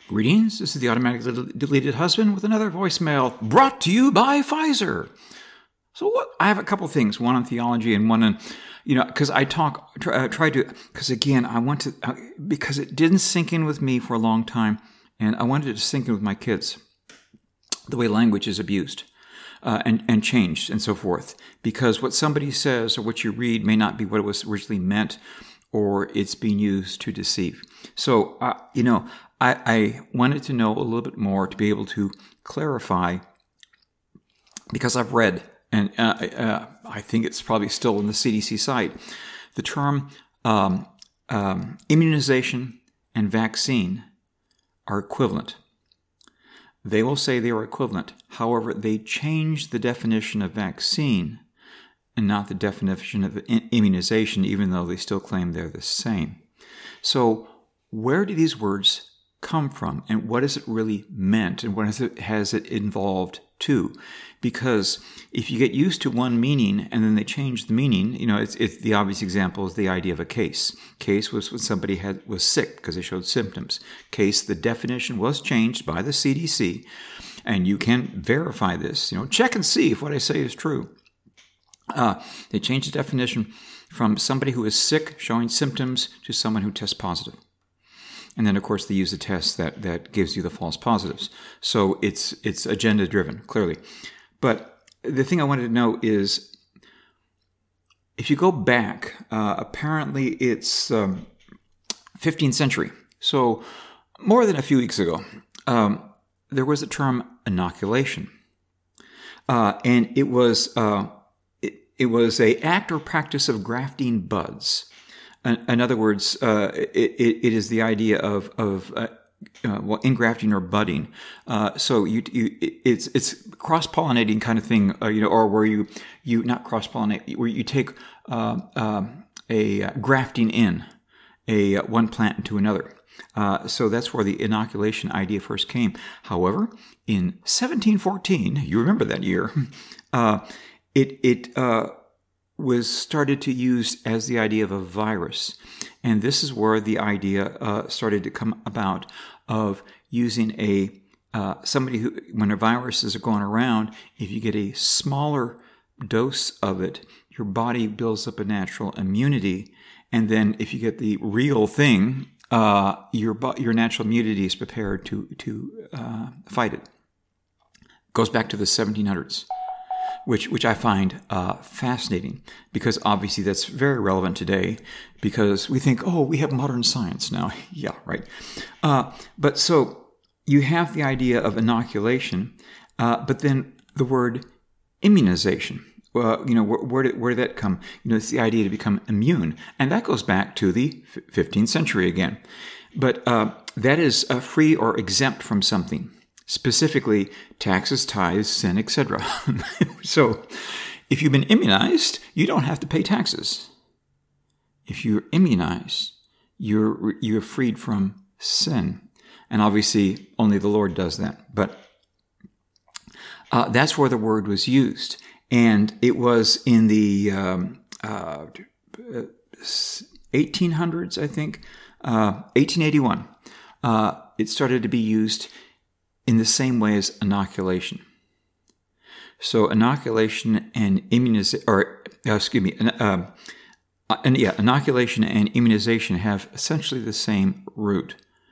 Greetings, this is the automatically deleted husband with another voicemail brought to you by Pfizer. So I have a couple things, one on theology and one on, because I try to, because again, I want to, because it didn't sink in with me for a long time, and I wanted it to sink in with my kids, the way language is abused and changed and so forth. Because what somebody says or what you read may not be what it was originally meant, or it's being used to deceive. So, I wanted to know a little bit more to be able to clarify, because I've read, and I think it's probably still on the CDC site, the term immunization and vaccine are equivalent. They will say they are equivalent. However, they change the definition of vaccine and not the definition of immunization, even though they still claim they're the same. So where do these words come from, and what is it really meant, and what has it involved to? Because if you get used to one meaning and then they change the meaning, it's the obvious example is the idea of a case. Case was when somebody was sick because they showed symptoms. Case, the definition was changed by the CDC, and you can verify this. Check and see if what I say is true. They changed the definition from somebody who is sick showing symptoms to someone who tests positive. And then, of course, they use a test that gives you the false positives. So it's agenda-driven, clearly. But the thing I wanted to know is, if you go back, apparently it's 15th century. So more than a few weeks ago, there was the term inoculation. And it was a act or practice of grafting buds. In other words, it is the idea of engrafting or budding. So it's cross-pollinating kind of thing, or where you not cross-pollinate, where you take a grafting in one plant into another. So that's where the inoculation idea first came. However, in 1714, you remember that year, it was started to use as the idea of a virus. And this is where the idea started to come about of using somebody who, when a virus is going around, if you get a smaller dose of it, your body builds up a natural immunity. And then if you get the real thing, your natural immunity is prepared to fight it. Goes back to the 1700s. Which I find fascinating, because obviously that's very relevant today, because we think, we have modern science now. Yeah, right. But so you have the idea of inoculation, but then the word immunization. Where did that come? It's the idea to become immune, and that goes back to the 15th century again. But that is free or exempt from something. Specifically, taxes, tithes, sin, etc. So, if you've been immunized, you don't have to pay taxes. If you're immunized, you're freed from sin. And obviously, only the Lord does that. But that's where the word was used. And it was in the 1800s, I think, 1881. It started to be used in the same way as inoculation. So inoculation and inoculation and immunization have essentially the same root.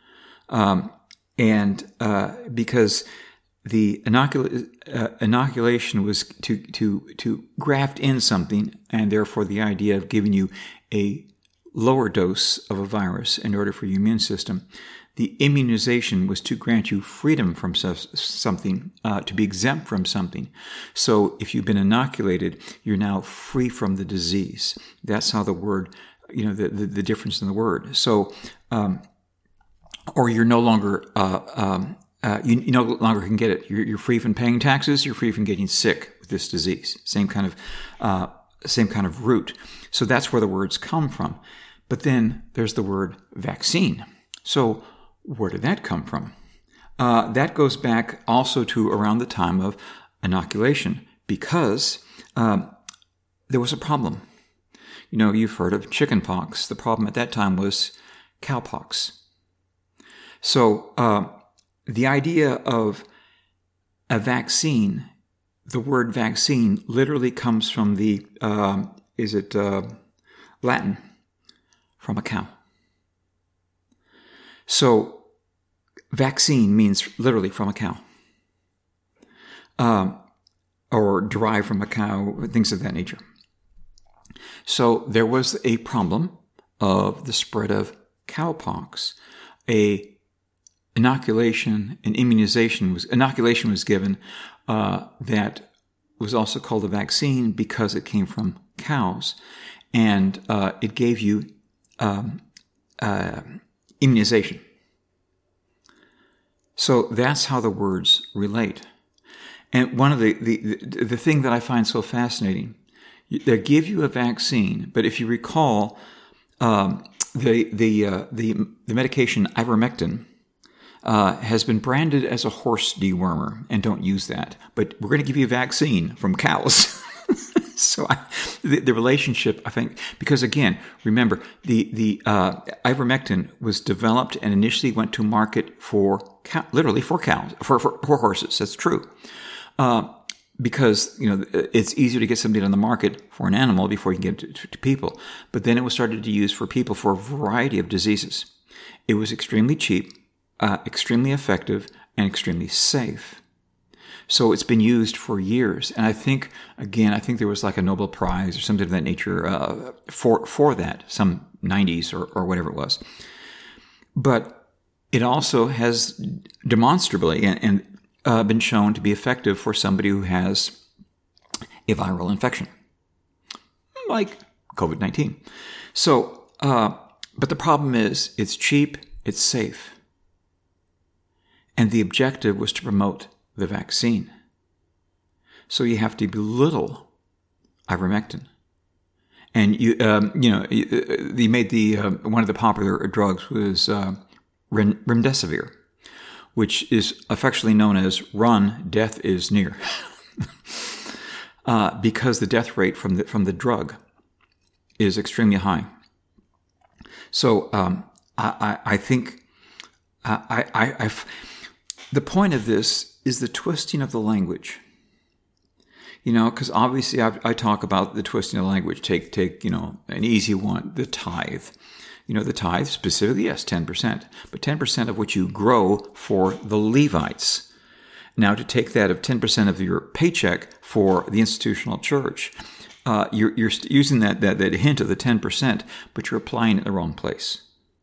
Because the inoculation was to graft in something, and therefore the idea of giving you a lower dose of a virus in order for your immune system. The immunization was to grant you freedom from something, to be exempt from something. So if you've been inoculated, you're now free from the disease. That's how the word, the difference in the word. So, or you're no longer, you no longer can get it. You're free from paying taxes. You're free from getting sick with this disease. Same kind of root. So that's where the words come from. But then there's the word vaccine. So where did that come from? That goes back also to around the time of inoculation, because there was a problem. You've heard of chickenpox. The problem at that time was cowpox. So the idea of a vaccine, the word vaccine literally comes from the, Latin, from a cow. So vaccine means literally from a cow. Or derived from a cow, things of that nature. So there was a problem of the spread of cowpox. Inoculation was given that was also called a vaccine because it came from cows, and it gave you immunization. So that's how the words relate. And one of the thing that I find so fascinating, they give you a vaccine, but if you recall, the medication ivermectin has been branded as a horse dewormer, and don't use that. But we're going to give you a vaccine from cows. So the relationship, I think, because again, remember, the ivermectin was developed and initially went to market literally for cows, for horses. That's true. Because, it's easier to get something on the market for an animal before you can get it to people. But then it was started to use for people for a variety of diseases. It was extremely cheap, extremely effective, and extremely safe. So it's been used for years. And I think there was like a Nobel Prize or something of that nature for that, some 90s or whatever it was. But it also has demonstrably and been shown to be effective for somebody who has a viral infection, like COVID-19. So, but the problem is it's cheap, it's safe. And the objective was to promote the vaccine. So you have to belittle ivermectin. And they made one of the popular drugs was remdesivir, which is affectionately known as "run, death is near," because the death rate from the drug is extremely high. So I think the point of this is the twisting of the language. Because obviously I talk about the twisting of the language. Take an easy one, the tithe. The tithe specifically, yes, 10%, but 10% of what you grow for the Levites. Now, to take that of 10% of your paycheck for the institutional church, you're using that hint of the 10%, but you're applying it in the wrong place.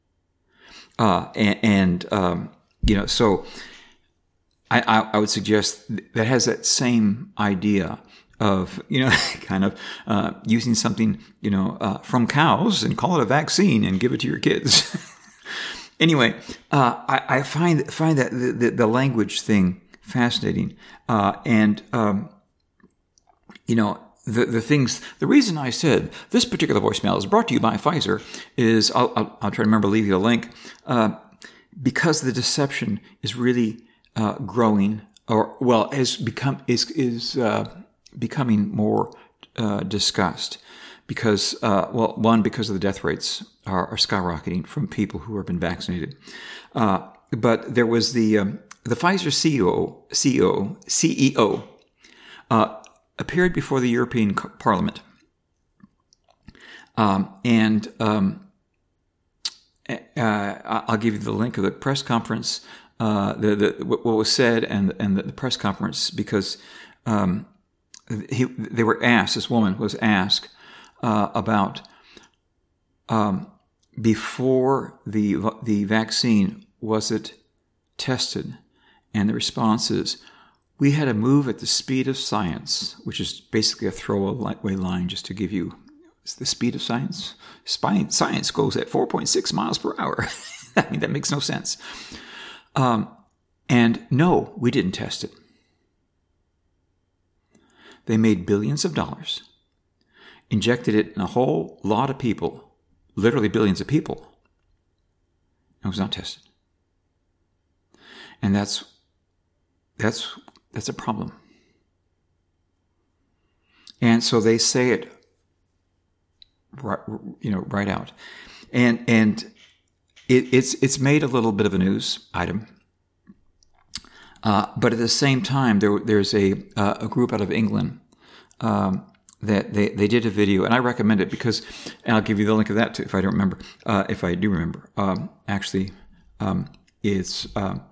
So I would suggest that has that same idea of, kind of using something, from cows and call it a vaccine and give it to your kids. Anyway, I find that the language thing fascinating. The things, the reason I said this particular voicemail is brought to you by Pfizer is, I'll try to remember leaving a link, because the deception is really growing, is becoming more discussed because, because of the death rates are skyrocketing from people who have been vaccinated. But there was the Pfizer CEO appeared before the European Parliament, I'll give you the link of the press conference, what was said and the press conference, because they were asked, this woman was asked about before the vaccine, was it tested? And the response is, we had to move at the speed of science, which is basically a throwaway line just to give you the speed of science. Science goes at 4.6 miles per hour. I mean, that makes no sense. And no, we didn't test it. They made billions of dollars, injected it in a whole lot of people, literally billions of people, and it was not tested. And that's a problem. And so they say it right out. And it's made a little bit of a news item. But at the same time, there's a group out of England that they did a video, and I recommend it because, and I'll give you the link of that too if I don't remember. If I do remember, it's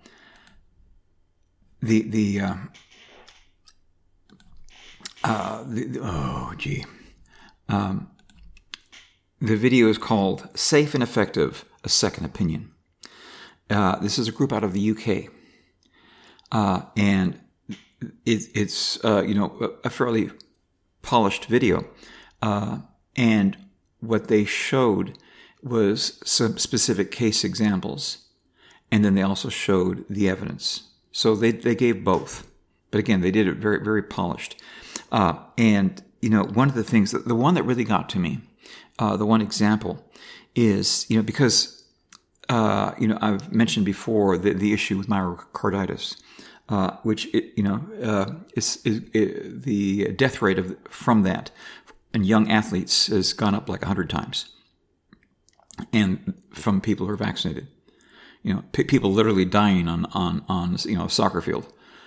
the video is called "Safe and Effective: A Second Opinion." This is a group out of the UK, and it's a fairly polished video, and what they showed was some specific case examples, and then they also showed the evidence. So they gave both, but again, they did it very, very polished. And one of the things the one that really got to me, the one example is because I've mentioned before the issue with myocarditis. Which is the death rate from that in young athletes has gone up like 100 times, and from people who are vaccinated, people literally dying on a soccer field,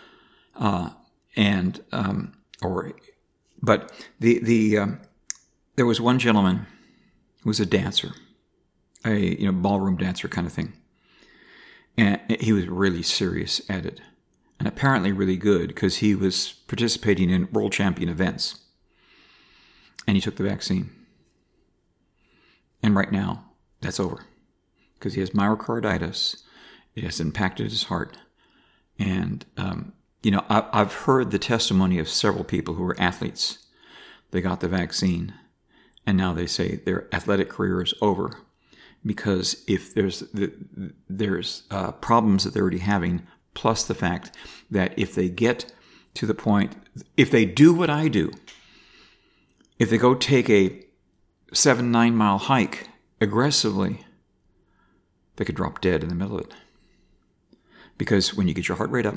but there was one gentleman who was a dancer, a ballroom dancer kind of thing, and he was really serious at it. And apparently really good because he was participating in world champion events. And he took the vaccine. And right now, that's over. Because he has myocarditis. It has impacted his heart. And, I've heard the testimony of several people who were athletes. They got the vaccine. And now they say their athletic career is over. Because if there's problems that they're already having, plus the fact that if they get to the point, if they do what I do, if they go take a 7-9 mile hike aggressively, they could drop dead in the middle of it. Because when you get your heart rate up,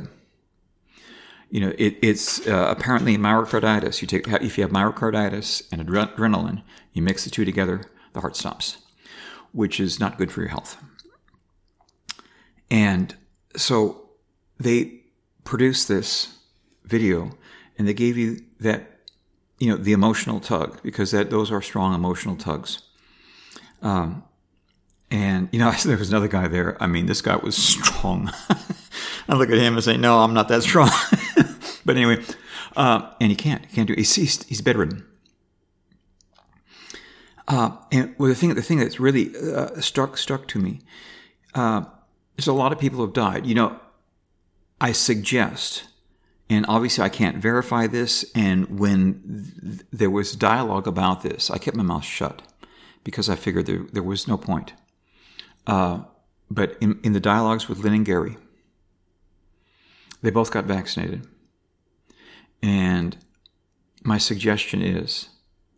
it's apparently myocarditis. If you have myocarditis and adrenaline, you mix the two together, the heart stops, which is not good for your health. And so they produced this video, and they gave you that, the emotional tug, because those are strong emotional tugs. And there was another guy there. I mean, this guy was strong. I look at him and say, "No, I'm not that strong." But anyway, and he can't do it. He's bedridden. And the thing that's really struck to me, there's a lot of people who have died. I suggest, and obviously I can't verify this, and when there was dialogue about this, I kept my mouth shut because I figured there was no point. But in the dialogues with Lynn and Gary, they both got vaccinated. And my suggestion is,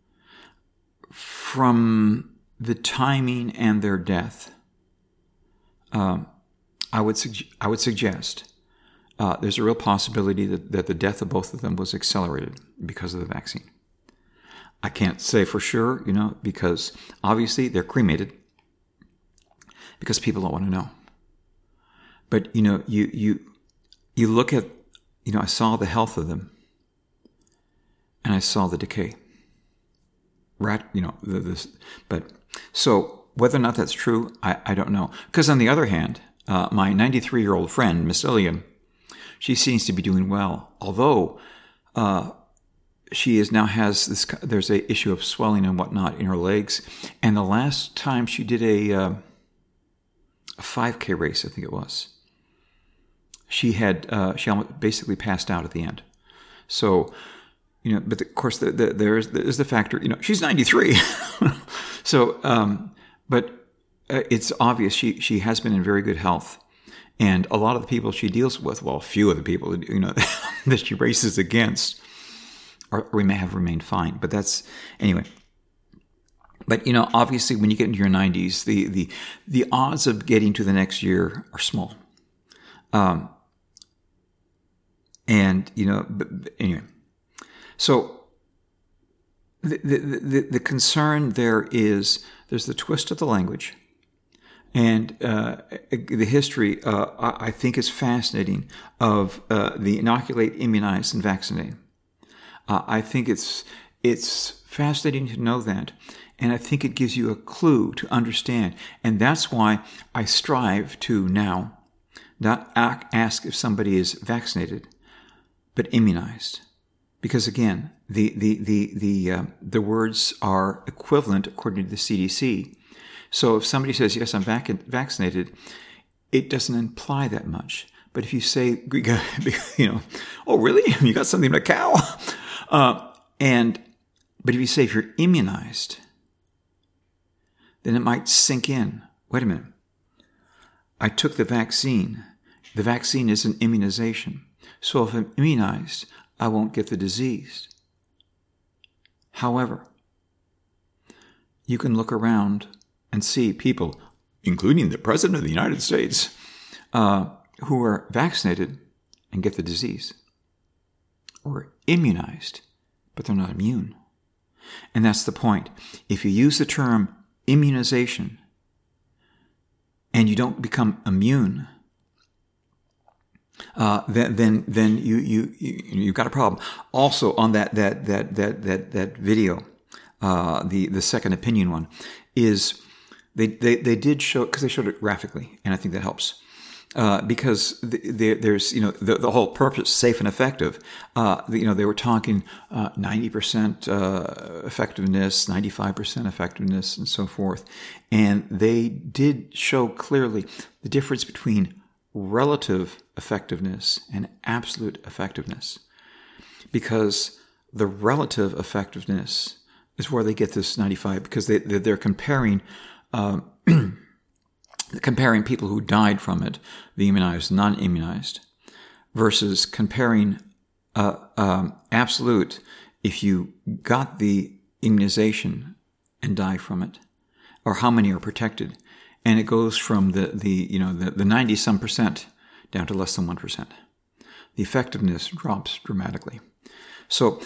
from the timing and their death, I would suggest there's a real possibility that the death of both of them was accelerated because of the vaccine. I can't say for sure, because obviously they're cremated because people don't want to know. But, you look at, I saw the health of them and I saw the decay. But so whether or not that's true, I don't know. Because on the other hand, my 93-year-old friend, Miss Lillian, she seems to be doing well, although she has this. There's a issue of swelling and whatnot in her legs. And the last time she did a 5K race, I think it was, she almost basically passed out at the end. So, but of course there's the factor. She's 93, so but it's obvious she has been in very good health. And a lot of the people she deals with, well, a few of the people, that she races against, may have remained fine. But that's, anyway. But, obviously when you get into your 90s, the odds of getting to the next year are small. But anyway. So the concern there's the twist of the language. And the history, I think, is fascinating of the inoculate, immunize, and vaccinate. I think it's fascinating to know that. And I think it gives you a clue to understand. And that's why I strive to now not ask if somebody is vaccinated, but immunized. Because again, the words are equivalent according to the CDC. So if somebody says, yes, I'm vaccinated, it doesn't imply that much. But if you say, oh, really? You got something like a cow? But if you say if you're immunized, then it might sink in. Wait a minute. I took the vaccine. The vaccine is an immunization. So if I'm immunized, I won't get the disease. However, you can look around and see people, including the President of the United States, who are vaccinated and get the disease, or immunized, but they're not immune. And that's the point. If you use the term immunization and you don't become immune, then you've got a problem. Also, on that video, the second opinion one, is they did show, because they showed it graphically, and I think that helps. Because there's, the whole purpose, safe and effective. They were talking 90% effectiveness, 95% effectiveness, and so forth. And they did show clearly the difference between relative effectiveness and absolute effectiveness. Because the relative effectiveness is where they get this 95, because they're comparing comparing people who died from it, the immunized, non-immunized, versus comparing absolute, if you got the immunization and die from it, or how many are protected, and it goes from the 90-some% down to less than 1%. The effectiveness drops dramatically. So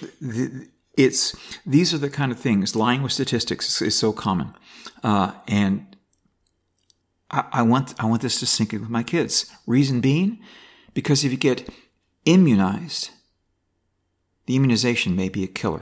these are the kind of things. Lying with statistics is so common, and I want this to sink in with my kids. Reason being, because if you get immunized, the immunization may be a killer.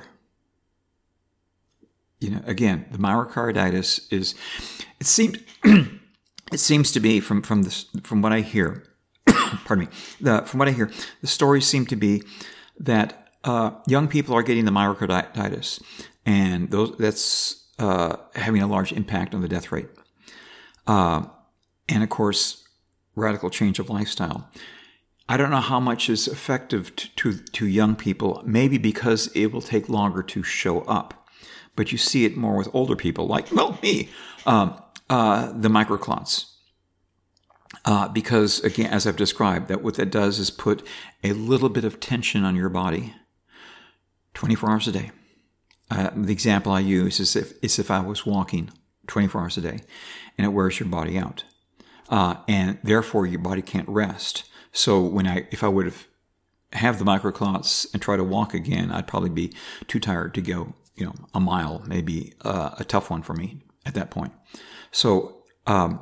Again, the myocarditis is. It seems to be from what I hear. Pardon me. From what I hear, the stories seem to be that young people are getting the myocarditis, and that's having a large impact on the death rate. And of course, radical change of lifestyle. I don't know how much is effective to young people, maybe because it will take longer to show up. But you see it more with older people, like, me, the microclots. Because, again, as I've described, that what that does is put a little bit of tension on your body 24 hours a day. The example I use is if I was walking 24 hours a day, and it wears your body out. And therefore your body can't rest. So if I would have the microclots and try to walk again, I'd probably be too tired to go, a mile, maybe a tough one for me at that point. So, I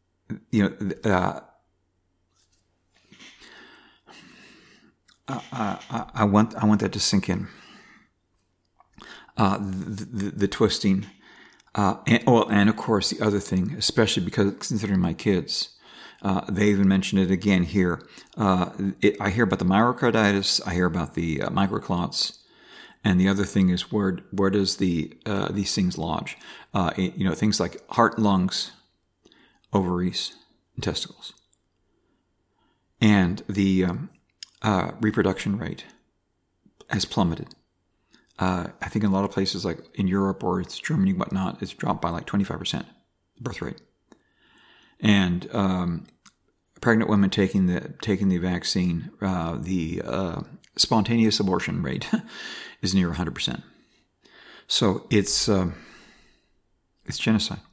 want that to sink in. The twisting. And of course, the other thing, especially because considering my kids, they even mentioned it again here. I hear about the myocarditis, I hear about the microclots, and the other thing is where does these things lodge? Things like heart, lungs, ovaries, and testicles, and the reproduction rate has plummeted. I think in a lot of places, like in Europe or it's Germany, whatnot, it's dropped by like 25% birth rate. And pregnant women taking the vaccine, the spontaneous abortion rate is near 100%. So it's genocide.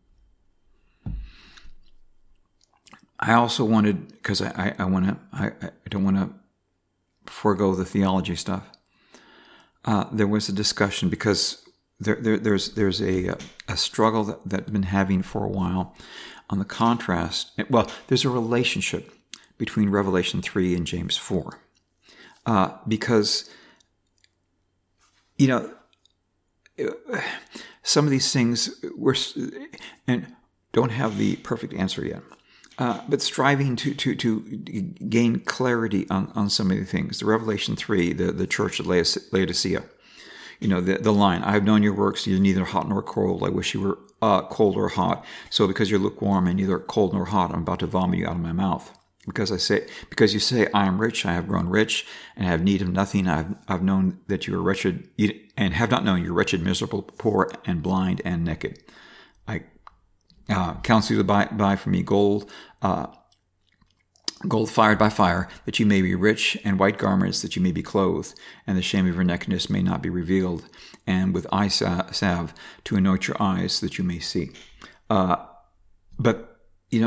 I also wanted, because I don't want to forego the theology stuff. There was a discussion because there's a struggle that I've been having for a while on the contrast. Well, there's a relationship between Revelation 3 and James 4. Because, some of these things and don't have the perfect answer yet, but striving to gain clarity on some of the things. The Revelation 3, the church at Laodicea, the line, I have known your works, you're neither hot nor cold. I wish you were cold or hot. So because you're lukewarm and neither cold nor hot, I'm about to vomit you out of my mouth. Because you say, I am rich, I have grown rich, and I have need of nothing. I've known that you are wretched, and have not known you're wretched, miserable, poor, and blind, and naked. I counsel you to buy from me gold fired by fire, that you may be rich, and white garments, that you may be clothed, and the shame of your nakedness may not be revealed, and with eye salve to anoint your eyes, that you may see. But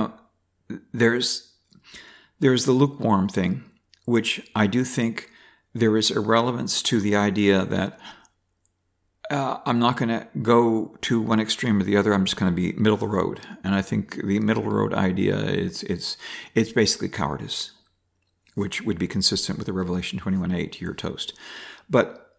there's the lukewarm thing, which I do think there is a relevance to the idea that I'm not going to go to one extreme or the other. I'm just going to be middle of the road. And I think the middle of the road idea it's basically cowardice, which would be consistent with the Revelation 21:8, you're toast. But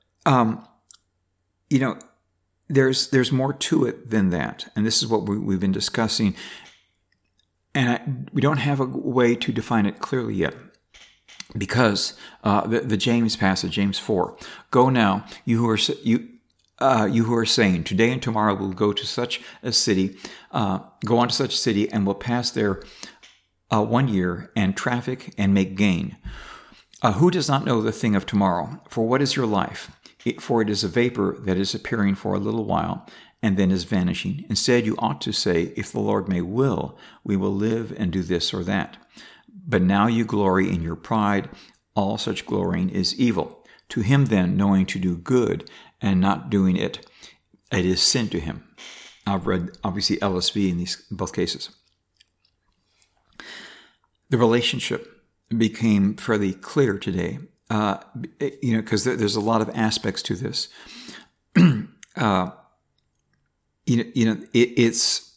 there's more to it than that, and this is what we've been discussing. And we don't have a way to define it clearly yet, because the James passage, James 4, go now, you who are saying, today and tomorrow we'll go to such a city, go on to such a city, and will pass there 1 year, and traffic and make gain. Who does not know the thing of tomorrow? For what is your life? For it is a vapor that is appearing for a little while, and then is vanishing. Instead, you ought to say, if the Lord may will, we will live and do this or that. But now you glory in your pride. All such glorying is evil. To him then, knowing to do good and not doing it, it is sin to him. I've read, obviously, LSV in both cases. The relationship became fairly clear today, because there's a lot of aspects to this. It's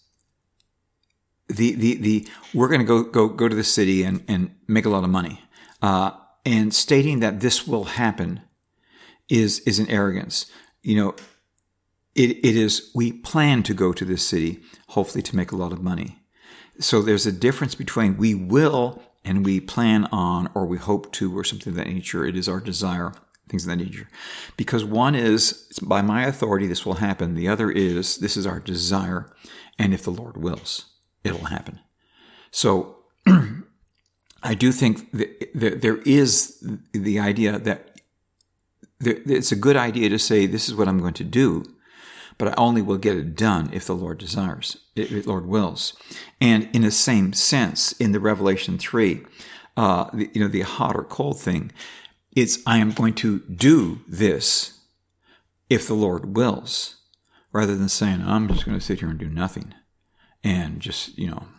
the we're going to go to the city and make a lot of money, and stating that this will happen is an arrogance. It is, we plan to go to this city, hopefully to make a lot of money. So there's a difference between we will and we plan on, or we hope to, or something of that nature. It is our desire. Things of that nature. Because one is, by my authority, this will happen. The other is, this is our desire. And if the Lord wills, it'll happen. So I do think that there is the idea that it's a good idea to say, this is what I'm going to do, but I only will get it done if the Lord desires, if the Lord wills. And in the same sense, in the Revelation 3, the hot or cold thing, it's, I am going to do this if the Lord wills, rather than saying, I'm just going to sit here and do nothing and just,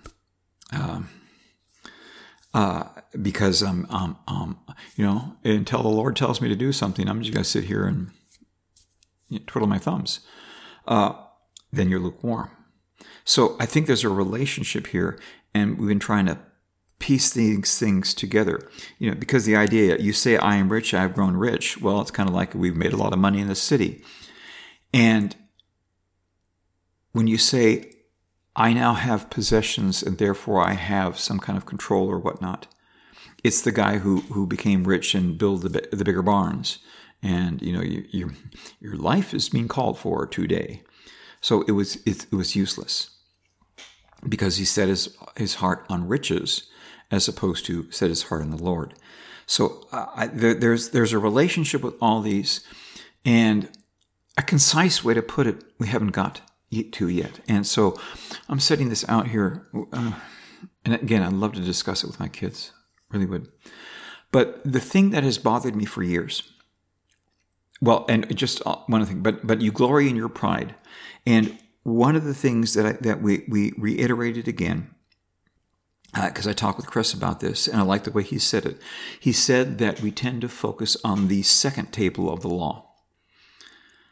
because until the Lord tells me to do something, I'm just going to sit here and twiddle my thumbs. Then you're lukewarm. So I think there's a relationship here, and we've been trying to piece these things together, because the idea, you say, I am rich, I have grown rich. Well, it's kind of like we've made a lot of money in the city. And when you say, I now have possessions and therefore I have some kind of control or whatnot, it's the guy who became rich and built the bigger barns. And, your life is being called for today. So it was useless, because he set his heart on riches, as opposed to set his heart on the Lord. So there's a relationship with all these, and a concise way to put it, we haven't got to yet. And so I'm setting this out here, and again, I'd love to discuss it with my kids, really would. But the thing that has bothered me for years, well, and just one thing, but you glory in your pride, and one of the things that we reiterated again, because I talked with Chris about this, and I like the way he said it. He said that we tend to focus on the second table of the law.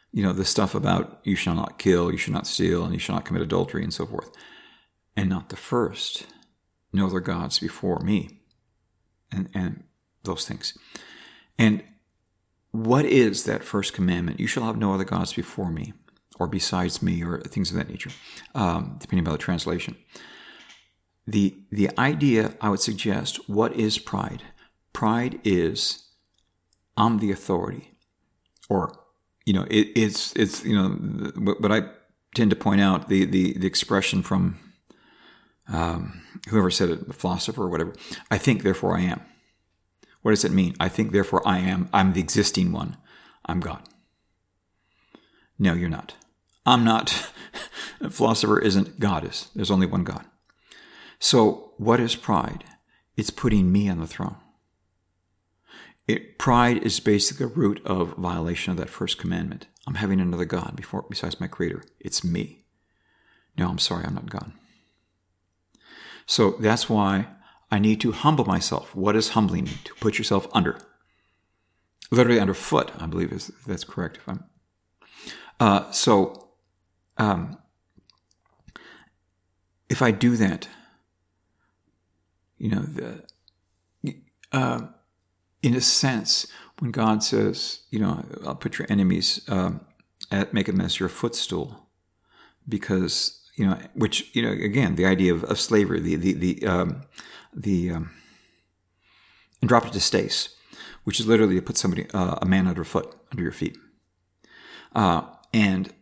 the stuff about you shall not kill, you shall not steal, and you shall not commit adultery, and so forth. And not the first, no other gods before me, and those things. And what is that first commandment? You shall have no other gods before me, or besides me, or things of that nature, depending on the translation. The idea, I would suggest, what is pride? Pride is, I'm the authority. Or, it's what I tend to point out, the expression from whoever said it, the philosopher or whatever, I think, therefore I am. What does it mean? I think, therefore I am. I'm the existing one. I'm God. No, you're not. I'm not. A philosopher isn't. God is. There's only one God. So what is pride? It's putting me on the throne. Pride is basically a root of violation of that first commandment. I'm having another God besides my Creator. It's me. No, I'm sorry, I'm not God. So that's why I need to humble myself. What is humbling? To put yourself under. Literally underfoot, I believe that's correct. If I do that, in a sense, when God says, I'll put your enemies, make them as your footstool, because, which, again, the idea of slavery, and drop it to stace, which is literally to put somebody, a man underfoot, under your feet. And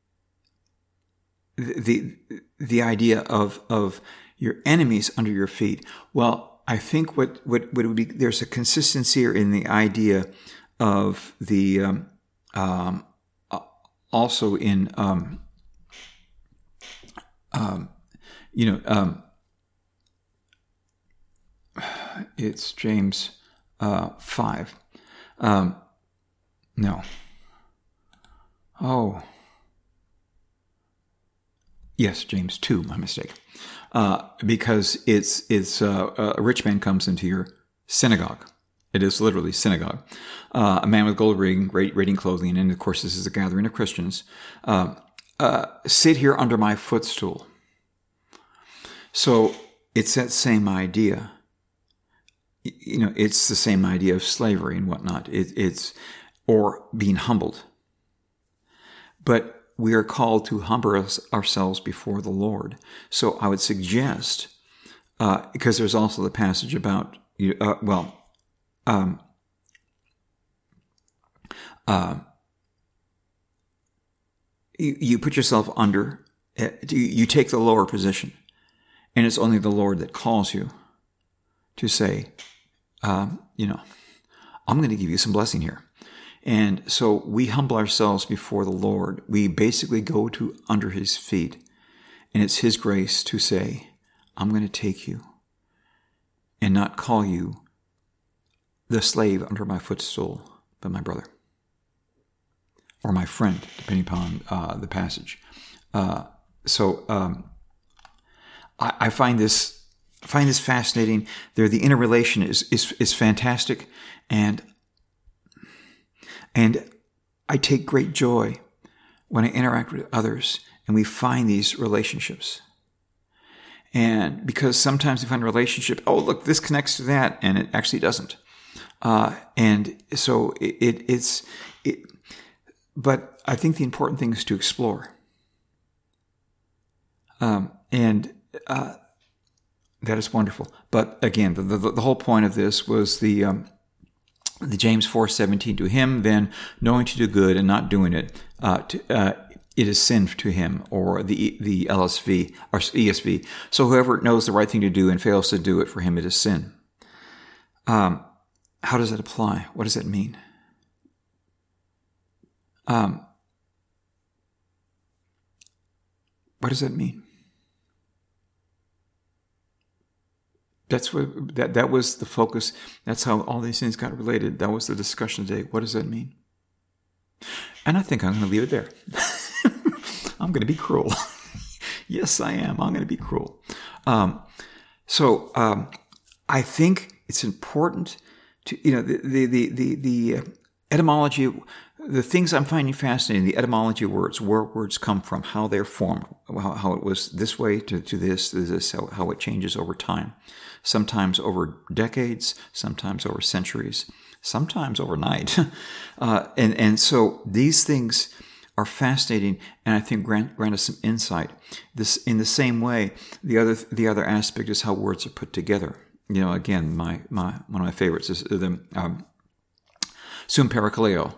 the idea of your enemies under your feet. Well, I think what would be, there's a consistency here in the idea of the also in it's James 5. No. Oh. Yes, James 2, my mistake. Because it's a rich man comes into your synagogue. It is literally synagogue. A man with gold ring, radiant clothing, and of course this is a gathering of Christians. Sit here under my footstool. So it's that same idea. It's the same idea of slavery and whatnot. It's or being humbled. But we are called to humble ourselves before the Lord. So I would suggest, because there's also the passage about, you put yourself under, you take the lower position, and it's only the Lord that calls you to say, I'm going to give you some blessing here. And so we humble ourselves before the Lord. We basically go to under his feet. And it's his grace to say, I'm going to take you and not call you the slave under my footstool, but my brother or my friend, depending upon the passage. I find this fascinating. The interrelation is fantastic, and I take great joy when I interact with others and we find these relationships. And because sometimes we find a relationship, oh, look, this connects to that, and it actually doesn't. And so but I think the important thing is to explore. And that is wonderful. But again, the whole point of this was the James 4:17, to him then knowing to do good and not doing it, it is sin to him, or the LSV or ESV. So whoever knows the right thing to do and fails to do it, for him it is sin. How does that apply? What does that mean? What does that mean? That's what that was the focus. That's how all these things got related. That was the discussion today. What does that mean? And I think I'm going to leave it there. I'm going to be cruel. Yes, I am. I'm going to be cruel. So I think it's important to the etymology. the things I'm finding fascinating, the etymology of words, where words come from, how they're formed, how it was this way to this, how it changes over time. Sometimes over decades, sometimes over centuries, sometimes overnight. And so these things are fascinating, and I think grant us some insight. This, in the same way, the other aspect is how words are put together. Again, one of my favorites is the sum para kaleo,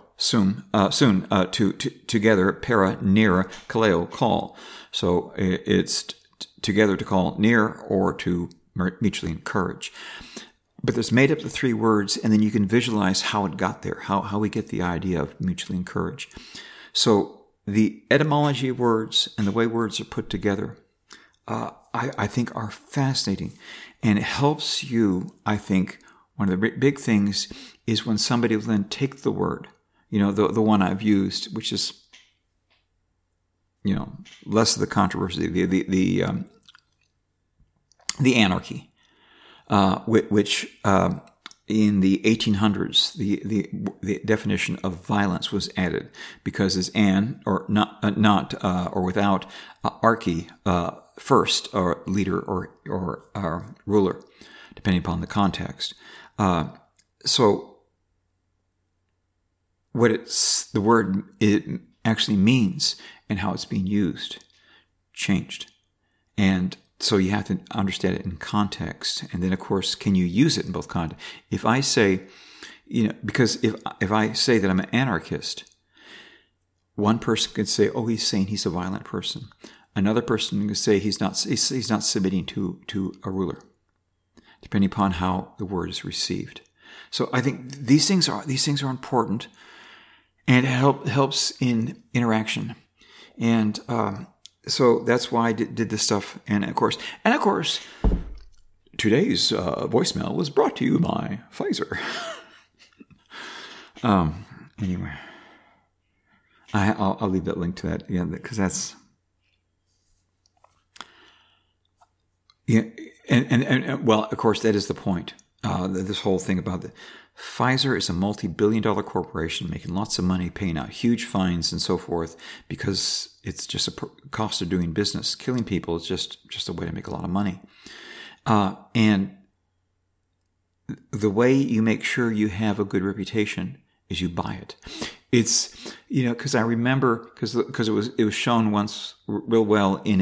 together, para, near, kaleo, call. So it's together to call, near, or to mutually encourage. But it's made up of 3 words, and then you can visualize how it got there, how we get the idea of mutually encourage. So the etymology of words and the way words are put together, I think are fascinating. And it helps you, I think, one of the big things is when somebody will then take the word, the one I've used, which is, less of the controversy, the anarchy, which in the 1800s, the definition of violence was added because it's an or not or without archy, first, or leader or ruler, depending upon the context. So what the word it actually means and how it's being used changed. And so you have to understand it in context. And then, of course, can you use it in both contexts? If I say, because if I say that I'm an anarchist, one person could say, oh, he's saying he's a violent person. Another person could say he's not submitting to a ruler, depending upon how the word is received. So I think these things are important, and it helps in interaction. And so that's why I did this stuff. And of course, today's voicemail was brought to you by Pfizer. Anyway, I'll leave that link to that again, because that's and well, of course, that is the point. This whole thing about Pfizer is a multi-billion-dollar corporation making lots of money, paying out huge fines and so forth, because it's just a cost of doing business. Killing people is just a way to make a lot of money. And the way you make sure you have a good reputation is you buy it. It's, because I remember, because it was shown once real well in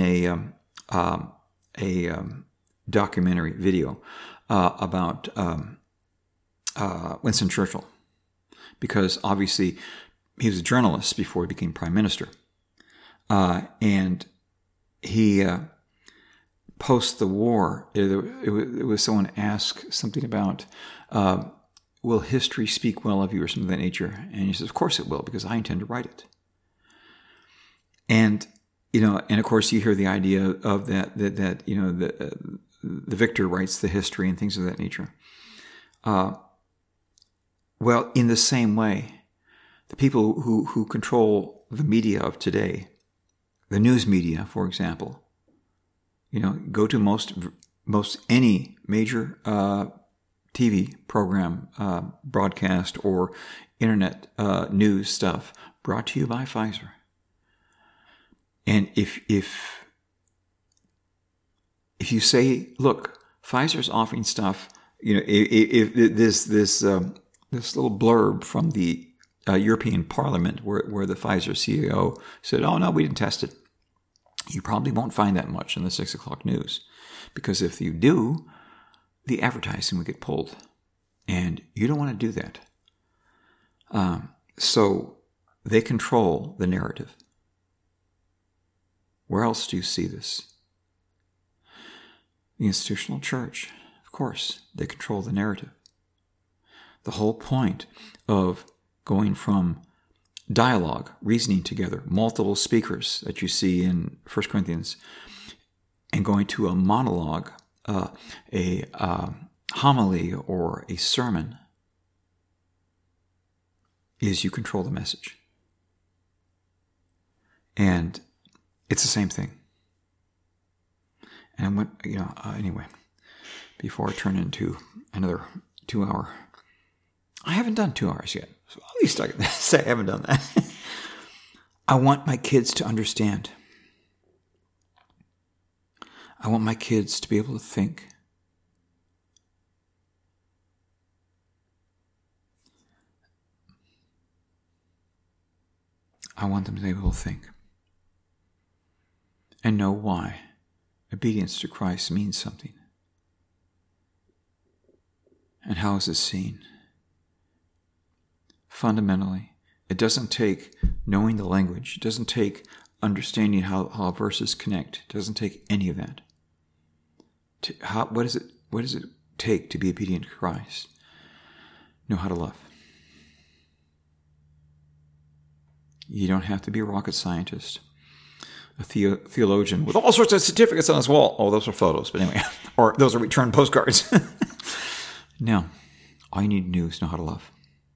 a documentary video about Winston Churchill, because obviously he was a journalist before he became prime minister, and he post the war, it was someone asked something about, will history speak well of you, or something of that nature, and he says, of course it will, because I intend to write it. And and of course you hear the idea of that the victor writes the history and things of that nature. Well, in the same way, the people who control the media of today, the news media, for example, go to most any major TV program, broadcast, or internet news stuff brought to you by Pfizer. And if you say, look, Pfizer's offering stuff, if this little blurb from the European Parliament where the Pfizer CEO said, oh, no, we didn't test it, you probably won't find that much in the 6 o'clock news. Because if you do, the advertising will get pulled. And you don't want to do that. So they control the narrative. Where else do you see this? The institutional church, of course, they control the narrative. The whole point of going from dialogue, reasoning together, multiple speakers that you see in 1 Corinthians, and going to a monologue, a homily, or a sermon, is you control the message. And it's the same thing. And anyway, before I turn into another 2 hour, I haven't done 2 hours yet. So at least I can say I haven't done that. I want my kids to understand. I want my kids to be able to think. I want them to be able to think and know why obedience to Christ means something. And how is it seen? Fundamentally, it doesn't take knowing the language. It doesn't take understanding how verses connect. It doesn't take any of that. What does it take to be obedient to Christ? Know how to love. You don't have to be a rocket scientist, a theologian with all sorts of certificates on his wall. Oh, those are photos, but anyway. Or those are returned postcards. No. All you need to do is know how to love.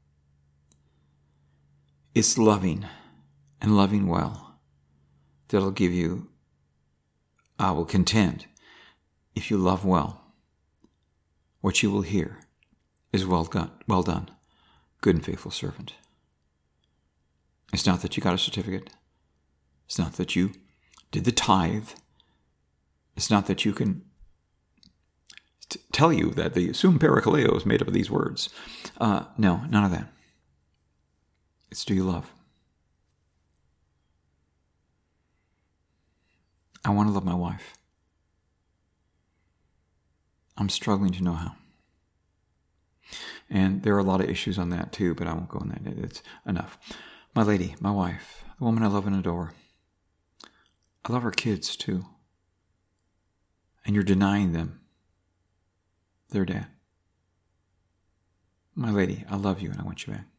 It's loving and loving well that'll give you, I will contend, if you love well, what you will hear is well done, good and faithful servant. It's not that you got a certificate. It's not that you did the tithe. It's not that you can tell you that the sum perikaleo is made up of these words. No, none of that. It's do you love? I want to love my wife. I'm struggling to know how. And there are a lot of issues on that too, but I won't go on that. It's enough. My lady, my wife, the woman I love and adore. I love her kids too. And you're denying them their dad. My lady, I love you and I want you back.